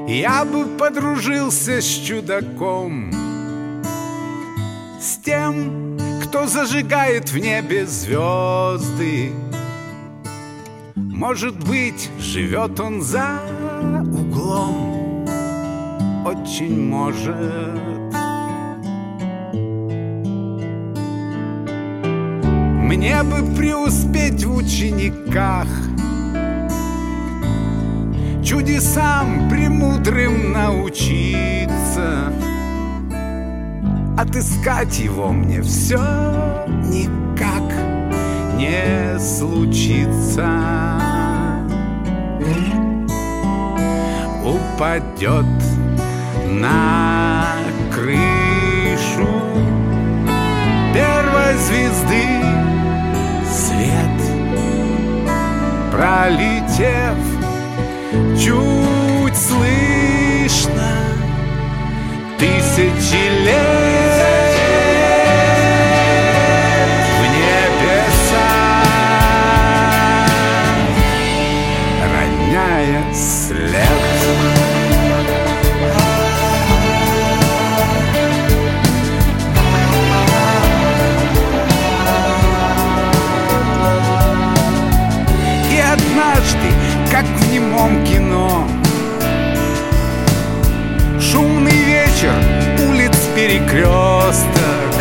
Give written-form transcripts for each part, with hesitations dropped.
Я бы подружился с чудаком, с тем, кто зажигает в небе звезды. Может быть, живет он за углом, очень может. Мне бы преуспеть в учениках, чудесам премудрым научиться. Отыскать его мне все никак не случится. Упадет на крышу первой звезды свет, пролетев, чуть слышно тысячи лет в небеса, роняя след. Однажды, как в немом кино, шумный вечер, улиц перекресток.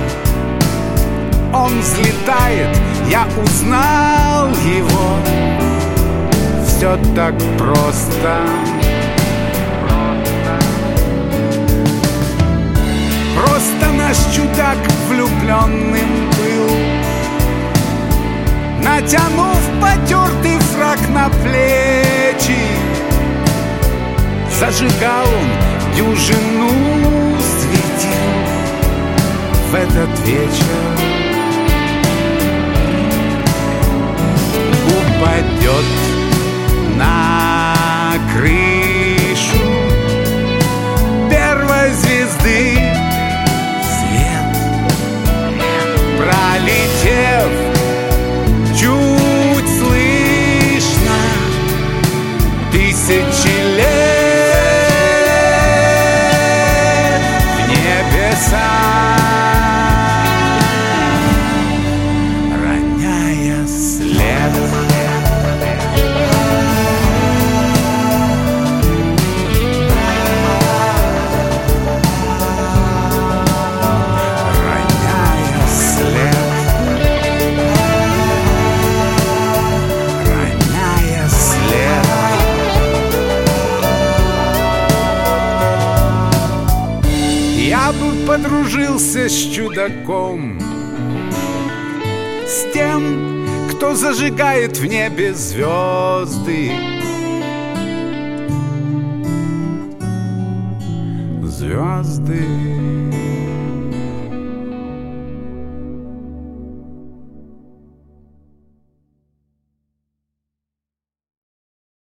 Он взлетает, я узнал его. Все так просто. Просто наш чудак влюбленным был, натянув потертый фрак на плечи. Зажигал он дюжину светил в этот вечер. Упадет на крышу первой звезды свет, пролетев, чуть слышно тысячи лет в небеса, роняя след. Роняя след. Я бы подружился с чудаком, с тем, кто зажигает в небе звезды. Звезды.